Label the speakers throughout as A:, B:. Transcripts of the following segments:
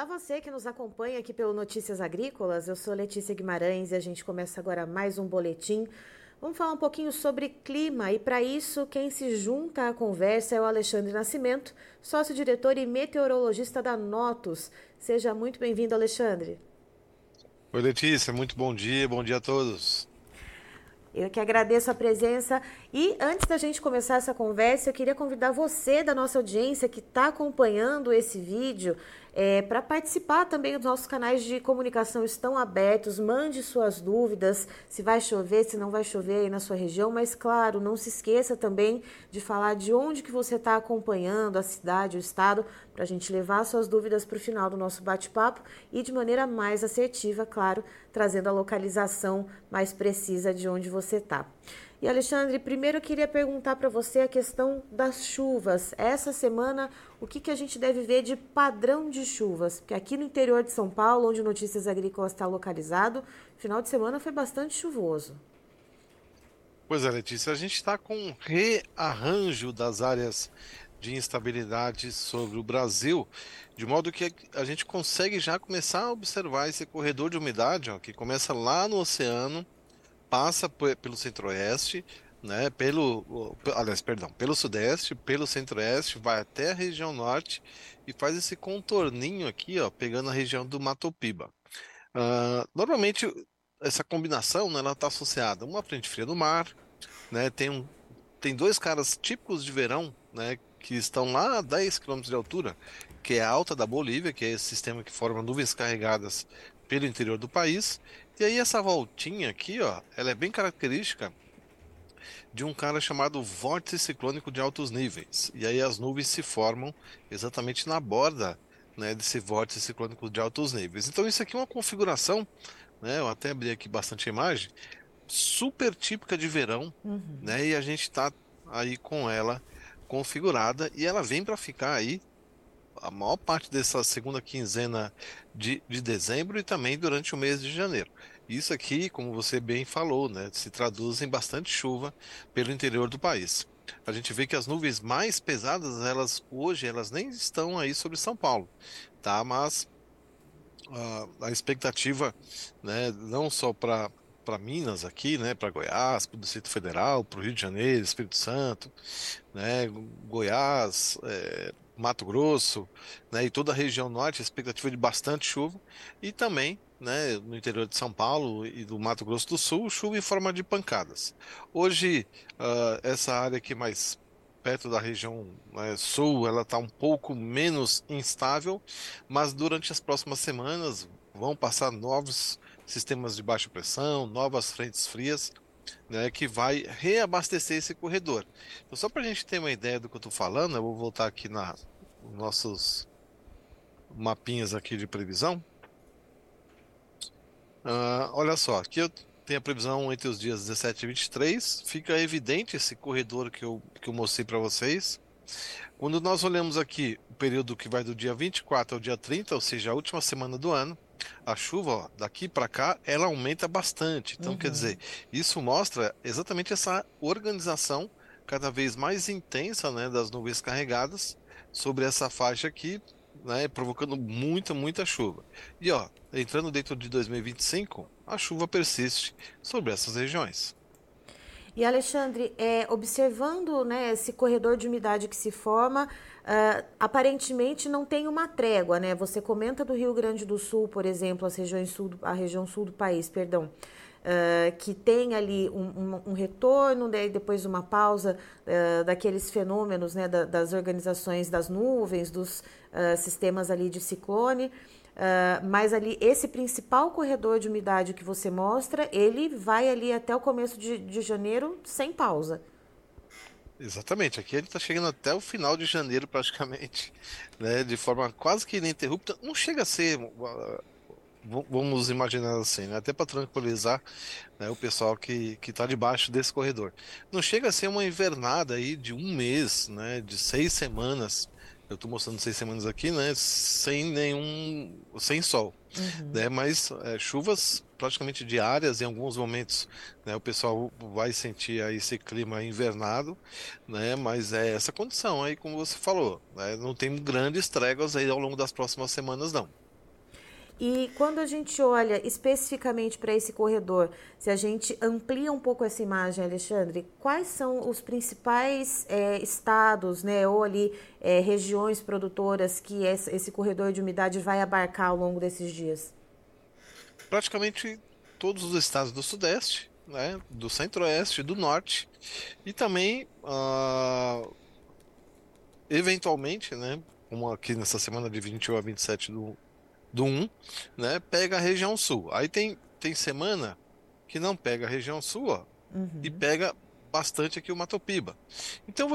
A: Olá você que nos acompanha aqui pelo Notícias Agrícolas, eu sou Letícia Guimarães e a gente começa agora mais um boletim. Vamos falar um pouquinho sobre clima e para isso quem se junta à conversa é o Alexandre Nascimento, sócio-diretor e meteorologista da Notus. Seja muito bem-vindo, Alexandre.
B: Oi, Letícia, muito bom dia a todos.
A: Eu que agradeço a presença e antes da gente começar essa conversa, eu queria convidar você da nossa audiência que está acompanhando esse vídeo para participar também. Os nossos canais de comunicação estão abertos, mande suas dúvidas, se vai chover, se não vai chover aí na sua região, mas claro, não se esqueça também de falar de onde que você está acompanhando, a cidade, o estado, para a gente levar suas dúvidas para o final do nosso bate-papo e de maneira mais assertiva, claro, trazendo a localização mais precisa de onde você está. E Alexandre, primeiro eu queria perguntar para você a questão das chuvas. Essa semana, o que a gente deve ver de padrão de chuvas? Porque aqui no interior de São Paulo, onde o Notícias Agrícolas está localizado, final de semana foi bastante chuvoso.
B: Pois é, Letícia, a gente está com um rearranjo das áreas de instabilidade sobre o Brasil, de modo que a gente consegue já começar a observar esse corredor de umidade, ó, que começa lá no oceano, passa pelo centro-oeste, né, aliás, perdão, pelo sudeste, pelo centro-oeste, vai até a região norte e faz esse contorninho aqui, ó, pegando a região do Mato Piba. Normalmente essa combinação, né, ela está associada a uma frente fria do mar, né, tem dois caras típicos de verão, né, que estão lá a 10 quilômetros de altura, que é a Alta da Bolívia, que é esse sistema que forma nuvens carregadas pelo interior do país. E aí essa voltinha aqui, ó, ela é bem característica de um cara chamado vórtice ciclônico de altos níveis. E aí as nuvens se formam exatamente na borda, né, desse vórtice ciclônico de altos níveis. Então isso aqui é uma configuração, né? Eu até abri aqui bastante imagem, super típica de verão, né? E a gente está aí com ela configurada e ela vem para ficar aí a maior parte dessa segunda quinzena de dezembro e também durante o mês de janeiro. Isso aqui, como você bem falou, né, se traduz em bastante chuva pelo interior do país. A gente vê que as nuvens mais pesadas, elas hoje, elas nem estão aí sobre São Paulo, tá? Mas a expectativa, né, não só para Minas aqui, né, para Goiás, para o Distrito Federal, para o Rio de Janeiro, Espírito Santo, né, Goiás, Mato Grosso, né, e toda a região norte, a expectativa de bastante chuva, e também, né, no interior de São Paulo e do Mato Grosso do Sul, chuva em forma de pancadas. Hoje, essa área aqui mais perto da região, né, sul, ela está um pouco menos instável, mas durante as próximas semanas vão passar novos sistemas de baixa pressão, novas frentes frias, né, que vai reabastecer esse corredor. Então, só para a gente ter uma ideia do que eu estou falando, eu vou voltar aqui nos nossos mapinhas aqui de previsão. Olha só, aqui eu tenho a previsão entre os dias 17 e 23. Fica evidente esse corredor que eu mostrei para vocês. Quando nós olhamos aqui o período que vai do dia 24 ao dia 30, ou seja, a última semana do ano, a chuva, ó, daqui para cá, ela aumenta bastante. Então, quer dizer, isso mostra exatamente essa organização cada vez mais intensa, né, das nuvens carregadas sobre essa faixa aqui, né, provocando muita, muita chuva. E ó, entrando dentro de 2025, a chuva persiste sobre essas regiões.
A: E Alexandre, observando, né, esse corredor de umidade que se forma, aparentemente não tem uma trégua, né? Você comenta do Rio Grande do Sul, por exemplo, a região sul do país, perdão, que tem ali um retorno, daí depois uma pausa daqueles fenômenos, né, das organizações das nuvens, dos sistemas ali de ciclone. Mas ali, esse principal corredor de umidade que você mostra, ele vai ali até o começo de janeiro sem pausa.
B: Exatamente, aqui ele está chegando até o final de janeiro praticamente, né, de forma quase que ininterrupta. Não chega a ser, vamos imaginar assim, né, até para tranquilizar, né, o pessoal que está debaixo desse corredor. Não chega a ser uma invernada aí de um mês, né, de 6 semanas. Eu estou mostrando 6 semanas aqui, né, sem sol, né? Mas chuvas praticamente diárias em alguns momentos, né? O pessoal vai sentir aí esse clima invernado, né? Mas é essa condição aí, como você falou, né? Não tem grandes tréguas aí ao longo das próximas semanas, não.
A: E quando a gente olha especificamente para esse corredor, se a gente amplia um pouco essa imagem, Alexandre, quais são os principais estados, né, ou ali regiões produtoras que esse corredor de umidade vai abarcar ao longo desses dias?
B: Praticamente todos os estados do Sudeste, né, do Centro-Oeste, do Norte, e também, eventualmente, né, como aqui nessa semana de 21 a 27 do 1, né, pega a região Sul. Aí tem semana que não pega a região Sul, ó, e pega bastante aqui o Mato Piba. Então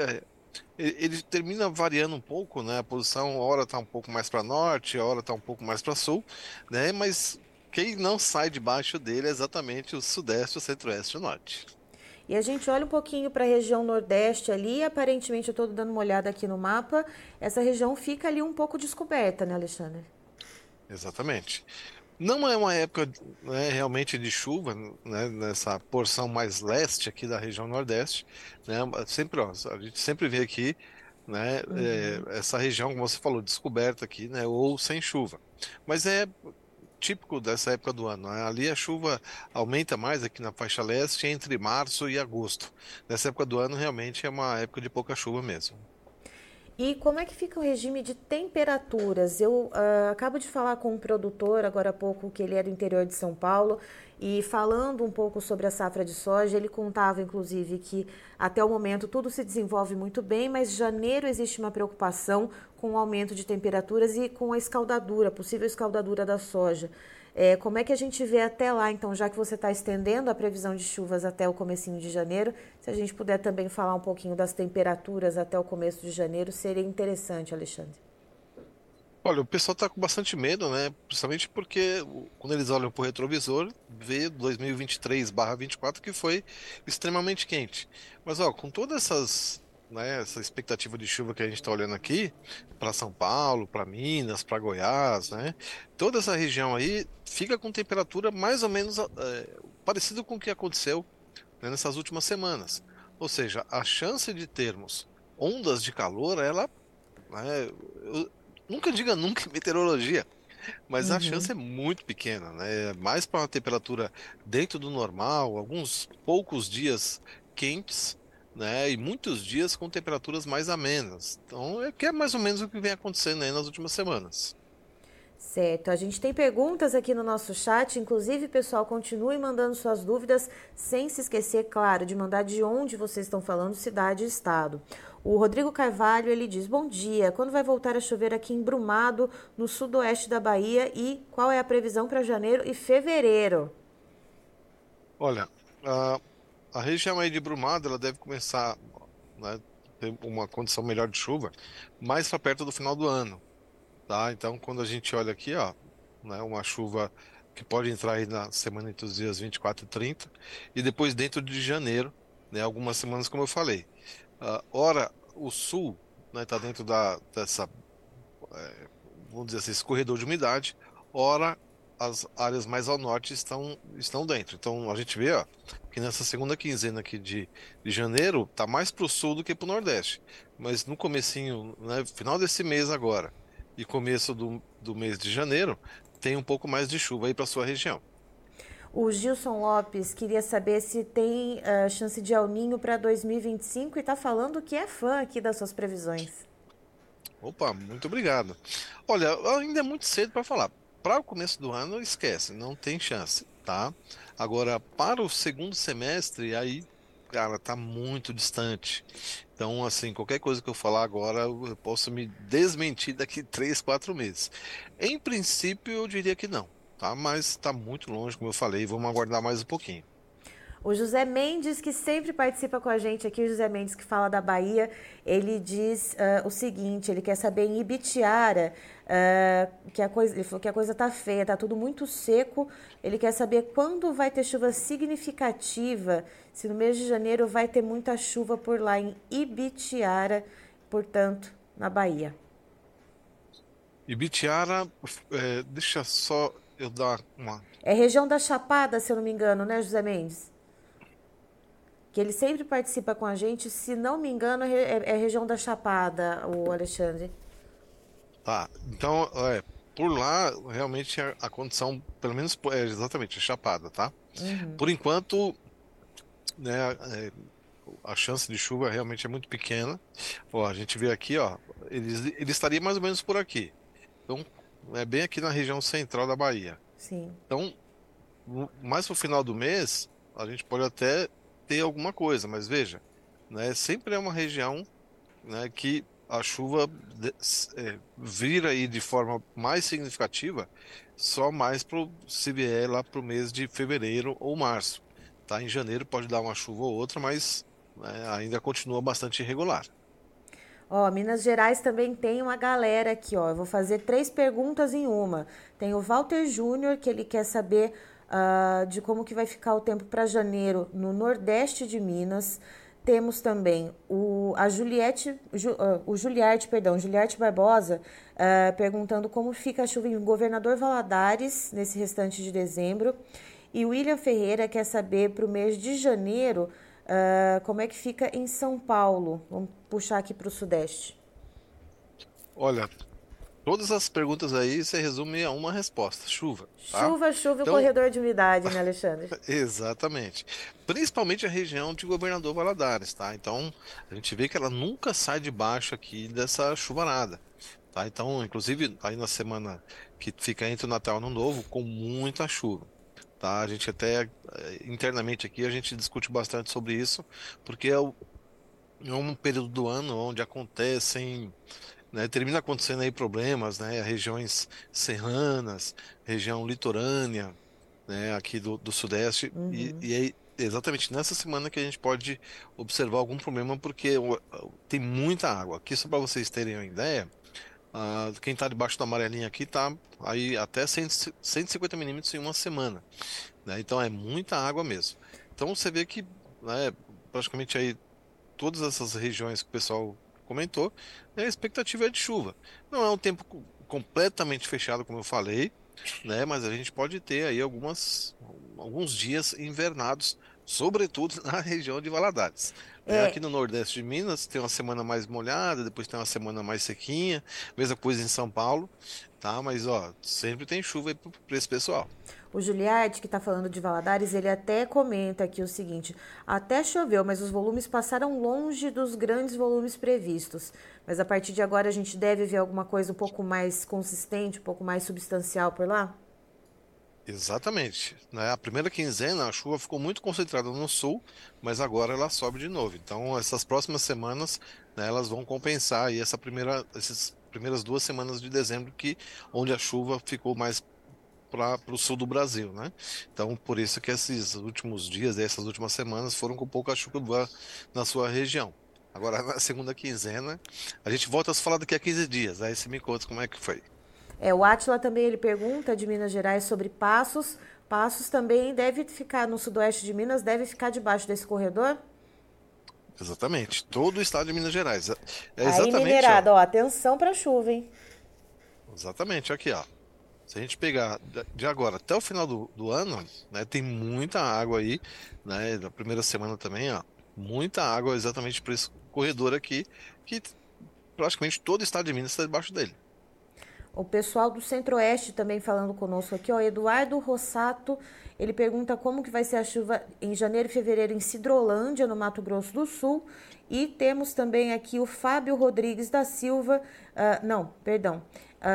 B: ele termina variando um pouco, né? A posição, a hora está um pouco mais para norte, a hora está um pouco mais para sul, né? Mas quem não sai debaixo dele é exatamente o sudeste, o centro-oeste e o norte.
A: E a gente olha um pouquinho para a região nordeste ali, aparentemente eu estou dando uma olhada aqui no mapa, essa região fica ali um pouco descoberta, né, Alexandre?
B: Exatamente. Não é uma época, né, realmente de chuva, né, nessa porção mais leste aqui da região nordeste, né? Sempre, ó, a gente sempre vê aqui, né, essa região, como você falou, descoberta aqui, né, ou sem chuva. Mas é típico dessa época do ano, né? Ali a chuva aumenta mais aqui na faixa leste entre março e agosto. Nessa época do ano realmente é uma época de pouca chuva mesmo.
A: E como é que fica o regime de temperaturas? Eu acabo de falar com um produtor agora há pouco que ele é do interior de São Paulo e falando um pouco sobre a safra de soja, ele contava inclusive que até o momento tudo se desenvolve muito bem, mas em janeiro existe uma preocupação com o aumento de temperaturas e com a escaldadura, possível escaldadura da soja. Como é que a gente vê até lá, então, já que você está estendendo a previsão de chuvas até o comecinho de janeiro, se a gente puder também falar um pouquinho das temperaturas até o começo de janeiro, seria interessante, Alexandre.
B: Olha, o pessoal está com bastante medo, né? Principalmente porque quando eles olham para o retrovisor, vê 2023/24 que foi extremamente quente. Mas ó, com todas né, essa expectativa de chuva que a gente está olhando aqui, para São Paulo, para Minas, para Goiás, né? Toda essa região aí fica com temperatura mais ou menos parecido com o que aconteceu, né, nessas últimas semanas. Ou seja, a chance de termos ondas de calor, ela, né, nunca diga nunca em meteorologia, mas a chance é muito pequena, né? Mais para uma temperatura dentro do normal, alguns poucos dias quentes, né? E muitos dias com temperaturas mais amenas. Então, é que é mais ou menos o que vem acontecendo aí nas últimas semanas.
A: Certo, a gente tem perguntas aqui no nosso chat, inclusive, pessoal, continue mandando suas dúvidas, sem se esquecer, claro, de mandar de onde vocês estão falando, cidade e estado. O Rodrigo Carvalho, ele diz, bom dia, quando vai voltar a chover aqui em Brumado, no sudoeste da Bahia, e qual é a previsão para janeiro e fevereiro?
B: Olha, a, a região aí de Brumado, ela deve começar, né, ter uma condição melhor de chuva mais para perto do final do ano. Tá? Então, quando a gente olha aqui, ó, né, uma chuva que pode entrar aí na semana entre os dias 24 e 30, e depois dentro de janeiro, né, algumas semanas, como eu falei. Ora, o sul, né, tá dentro dessa, vamos dizer assim, esse corredor de umidade, ora, as áreas mais ao norte estão dentro. Então, a gente vê, ó, que nessa segunda quinzena aqui de janeiro, tá mais para o sul do que para o nordeste. Mas no comecinho, né, final desse mês agora, e começo do mês de janeiro, tem um pouco mais de chuva aí para sua região.
A: O Gilson Lopes queria saber se tem chance de El Ninho para 2025 e está falando que é fã aqui das suas previsões.
B: Opa, muito obrigado. Olha, ainda é muito cedo para falar. Para o começo do ano, esquece, não tem chance, tá? Agora, para o segundo semestre, aí, cara, tá muito distante. Então, assim, qualquer coisa que eu falar agora, eu posso me desmentir daqui 3, 4 meses. Em princípio, eu diria que não, tá? Mas está muito longe, como eu falei, vamos aguardar mais um pouquinho.
A: O José Mendes, que sempre participa com a gente aqui, o José Mendes que fala da Bahia, ele diz o seguinte, ele quer saber em Ibitiara, ele falou que a coisa tá feia, tá tudo muito seco, ele quer saber quando vai ter chuva significativa, se no mês de janeiro vai ter muita chuva por lá em Ibitiara, portanto, na Bahia.
B: Ibitiara, deixa só eu dar uma.
A: É região da Chapada, se eu não me engano, né, José Mendes? Que ele sempre participa com a gente, se não me engano, é região da Chapada, o Alexandre.
B: Tá, então, por lá, realmente a condição, pelo menos é exatamente, é chapada, tá?
A: Uhum.
B: Por enquanto, né, a chance de chuva realmente é muito pequena. Ó, a gente vê aqui, ó, ele estaria mais ou menos por aqui. Então, é bem aqui na região central da Bahia.
A: Sim.
B: Então, mais pro final do mês, a gente pode até ter alguma coisa, mas veja, né, sempre é uma região, né, que a chuva vira aí de forma mais significativa só mais se vier lá para o mês de fevereiro ou março. Tá? Em janeiro pode dar uma chuva ou outra, mas né, ainda continua bastante irregular.
A: Ó, Minas Gerais também tem uma galera aqui, ó. Eu vou fazer 3 perguntas em uma. Tem o Walter Júnior, que ele quer saber de como que vai ficar o tempo para janeiro no Nordeste de Minas. Temos também a Juliette, o Juliarte, perdão, Juliarte Barbosa, perguntando como fica a chuva em Governador Valadares nesse restante de dezembro. E o William Ferreira quer saber para o mês de janeiro como é que fica em São Paulo. Vamos puxar aqui para o Sudeste.
B: Olha, todas as perguntas aí se resume a uma resposta: chuva, tá?
A: Chuva, chuva e o
B: Então,
A: corredor de umidade, né, Alexandre?
B: exatamente. Principalmente a região de Governador Valadares, tá? Então, a gente vê que ela nunca sai de baixo aqui dessa chuvarada, tá? Então, inclusive, aí na semana que fica entre o Natal e o Ano Novo, com muita chuva, tá? A gente até, internamente aqui, a gente discute bastante sobre isso, porque é um período do ano onde acontecem, né, termina acontecendo aí problemas, né? Regiões serranas, região litorânea, né, aqui do Sudeste, e aí exatamente nessa semana que a gente pode observar algum problema, porque tem muita água. Aqui, só para vocês terem uma ideia, quem está debaixo da amarelinha aqui tá aí até 100, 150 milímetros em uma semana, né? Então é muita água mesmo. Então você vê que, né, praticamente aí todas essas regiões que o pessoal comentou, né, a expectativa é de chuva. Não é um tempo completamente fechado, como eu falei, né? Mas a gente pode ter aí alguns dias invernados, sobretudo na região de Valadares. Né? Aqui
A: É,
B: no Nordeste de Minas tem uma semana mais molhada, depois tem uma semana mais sequinha, mesma coisa em São Paulo, tá? Mas ó, sempre tem chuva aí para esse pessoal.
A: o Juliarte, que está falando de Valadares, ele até comenta aqui o seguinte: até choveu, mas os volumes passaram longe dos grandes volumes previstos. Mas a partir de agora a gente deve ver alguma coisa um pouco mais consistente, um pouco mais substancial por lá?
B: Exatamente, né? A primeira quinzena a chuva ficou muito concentrada no sul, mas agora ela sobe de novo. Então essas próximas semanas, né, elas vão compensar aí essas primeiras 2 semanas de dezembro onde a chuva ficou mais para o sul do Brasil, né? Então por isso que esses últimos dias, essas últimas semanas foram com pouca chuva na sua região. Agora na segunda quinzena a gente volta a se falar daqui a 15 dias. Aí você me conta como é que foi.
A: É, o Átila também ele pergunta de Minas Gerais sobre Passos. Passos também deve ficar no sudoeste de Minas, deve ficar debaixo desse corredor?
B: Exatamente, todo o estado de Minas Gerais. É
A: Aí,
B: exatamente, ó.
A: minerada, ó, atenção pra chuva, hein?
B: Exatamente, aqui, ó. Se a gente pegar de agora até o final do ano, né, tem muita água aí, né, na primeira semana também, ó, muita água exatamente por esse corredor aqui, que praticamente todo o estado de Minas está debaixo dele.
A: O pessoal do Centro-Oeste também falando conosco aqui, ó, Eduardo Rossato, ele pergunta como que vai ser a chuva em janeiro e fevereiro em Sidrolândia, no Mato Grosso do Sul. E temos também aqui o Fábio Rodrigues da Silva, não, perdão,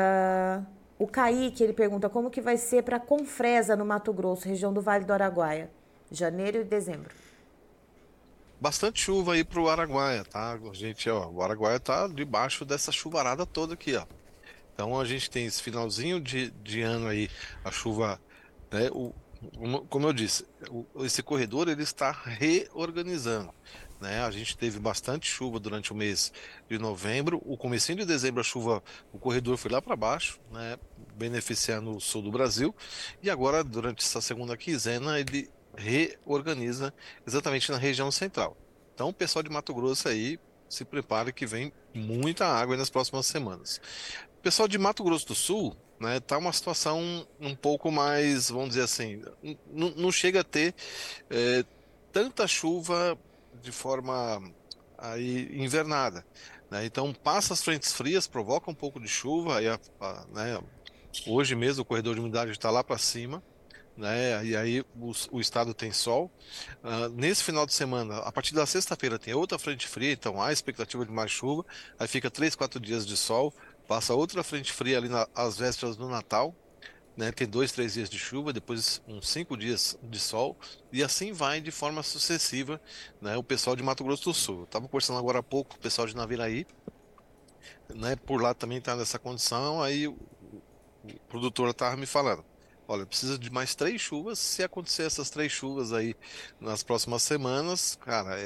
A: o Kaique, ele pergunta como que vai ser para Confresa, no Mato Grosso, região do Vale do Araguaia, janeiro e dezembro.
B: Bastante chuva aí pro Araguaia, tá? Gente, ó, o Araguaia tá debaixo dessa chuvarada toda aqui, ó. Então a gente tem esse finalzinho de ano aí, a chuva, né? Como eu disse, esse corredor ele está reorganizando, né? A gente teve bastante chuva durante o mês de novembro, o comecinho de dezembro a chuva, o corredor foi lá para baixo, né? Beneficiando o sul do Brasil, e agora durante essa segunda quinzena ele reorganiza exatamente na região central. Então o pessoal de Mato Grosso aí se prepare que vem muita água aí nas próximas semanas. O pessoal de Mato Grosso do Sul, né, tá uma situação um pouco mais, vamos dizer assim, não chega a ter é, tanta chuva de forma aí invernada, né? Então passa as frentes frias, provoca um pouco de chuva, aí né, Hoje mesmo o corredor de umidade está lá para cima, né? E aí o estado tem sol. Nesse final de semana, a partir da sexta-feira tem outra frente fria, então há expectativa de mais chuva. Aí fica 3, 4 dias de sol, passa outra frente fria ali às vésperas do Natal, né? Tem 2, 3 dias de chuva, depois uns 5 dias de sol, e assim vai de forma sucessiva, né? O pessoal de Mato Grosso do Sul. Estava conversando agora há pouco com o pessoal de Naviraí, né? Por lá também está nessa condição, aí o produtor estava me falando. Olha, precisa de mais 3 chuvas. Se acontecer essas 3 chuvas aí nas próximas semanas, cara,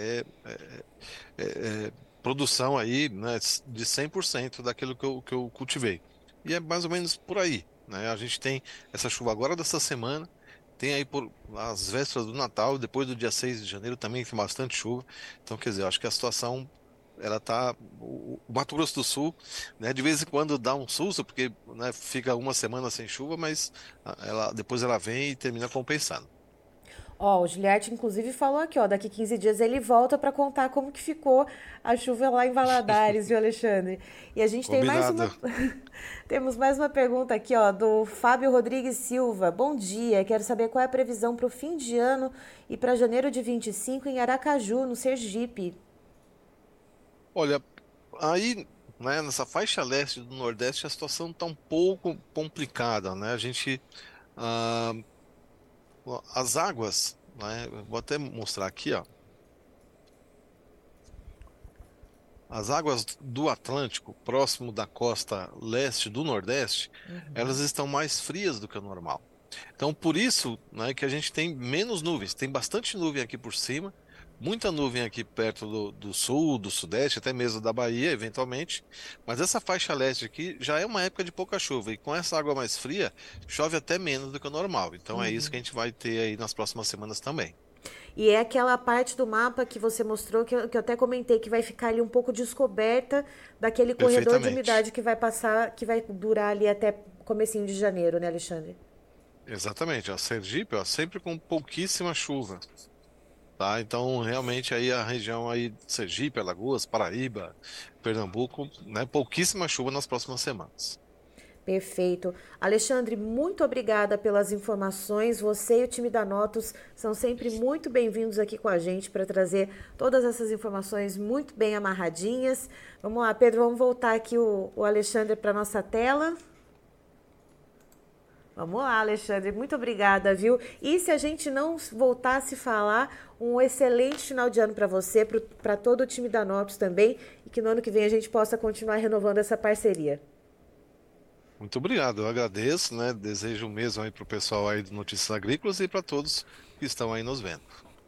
B: é produção aí, né, de 100% daquilo que eu cultivei. E é mais ou menos por aí, né? A gente tem essa chuva agora dessa semana, tem aí por as vésperas do Natal, depois do dia 6 de janeiro também tem bastante chuva. Então, quer dizer, eu acho que a situação ela tá o Mato Grosso do Sul, né, de vez em quando dá um susto porque, né, fica uma semana sem chuva, mas ela depois ela vem e termina compensando.
A: Ó, o Giliarte, inclusive, falou aqui, ó, daqui 15 dias ele volta para contar como que ficou a chuva lá em Valadares, viu, Alexandre? E a gente tem mais
B: Combinado.
A: uma... Temos mais uma pergunta aqui, ó, do Fábio Rodrigues Silva. Bom dia, quero saber qual é a previsão para o fim de ano e para janeiro de 25 em Aracaju, no Sergipe.
B: Olha, aí, né, nessa faixa leste do Nordeste a situação está um pouco complicada, né? A gente, ah, as águas, né? Eu vou até mostrar aqui, ó. As águas do Atlântico, próximo da costa leste do Nordeste, elas estão mais frias do que o normal. Então, por isso, né, que a gente tem menos nuvens. Tem bastante nuvem aqui por cima, muita nuvem aqui perto do sul, do sudeste, até mesmo da Bahia, eventualmente. Mas essa faixa leste aqui já é uma época de pouca chuva. E com essa água mais fria, chove até menos do que o normal. Então, é isso que a gente vai ter aí nas próximas semanas também.
A: E é aquela parte do mapa que você mostrou, que eu até comentei, que vai ficar ali um pouco descoberta daquele corredor de
B: Perfeitamente.
A: umidade que vai passar, que vai durar ali até comecinho de janeiro, né, Alexandre?
B: Exatamente. A Sergipe, ó, sempre com pouquíssima chuva. Tá? Então, realmente aí a região aí de Sergipe, Alagoas, Paraíba, Pernambuco, né, pouquíssima chuva nas próximas semanas.
A: Perfeito. Alexandre, muito obrigada pelas informações. Você e o time da Notus são sempre muito bem-vindos aqui com a gente para trazer todas essas informações muito bem amarradinhas. Vamos lá, Pedro, vamos voltar aqui o Alexandre para nossa tela. Vamos lá, Alexandre, muito obrigada, viu? E se a gente não voltar a se falar, um excelente final de ano para você, para todo o time da Notus também, e que no ano que vem a gente possa continuar renovando essa parceria.
B: Muito obrigado, eu agradeço, né? Desejo o mesmo aí para o pessoal aí do Notícias Agrícolas e para todos que estão aí nos vendo.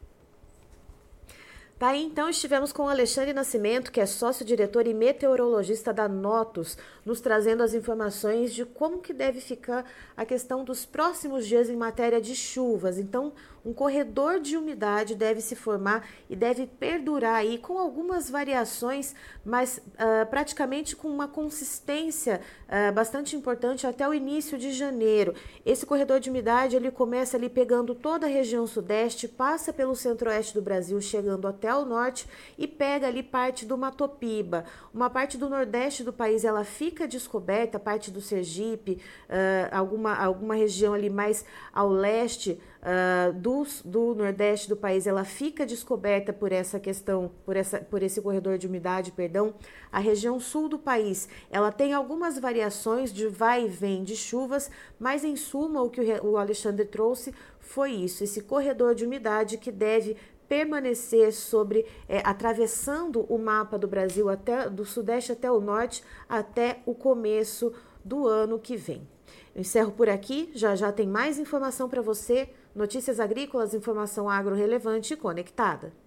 A: Tá aí, então, estivemos com o Alexandre Nascimento, que é sócio-diretor e meteorologista da Notus, nos trazendo as informações de como que deve ficar a questão dos próximos dias em matéria de chuvas. Então, um corredor de umidade deve se formar e deve perdurar aí com algumas variações, mas praticamente com uma consistência bastante importante até o início de janeiro. Esse corredor de umidade, ele começa ali pegando toda a região sudeste, passa pelo centro-oeste do Brasil, chegando até o norte e pega ali parte do Mato Piba. Uma parte do nordeste do país, ela fica descoberta, parte do Sergipe, alguma região ali mais ao leste do nordeste do país, ela fica descoberta por essa questão, por esse corredor de umidade, perdão. A região sul do país, ela tem algumas variações de vai e vem de chuvas, mas em suma o que o Alexandre trouxe foi isso, esse corredor de umidade que deve permanecer atravessando o mapa do Brasil até do sudeste até o norte até o começo do ano que vem. Eu encerro por aqui, já já tem mais informação para você, notícias agrícolas, informação agro relevante e conectada.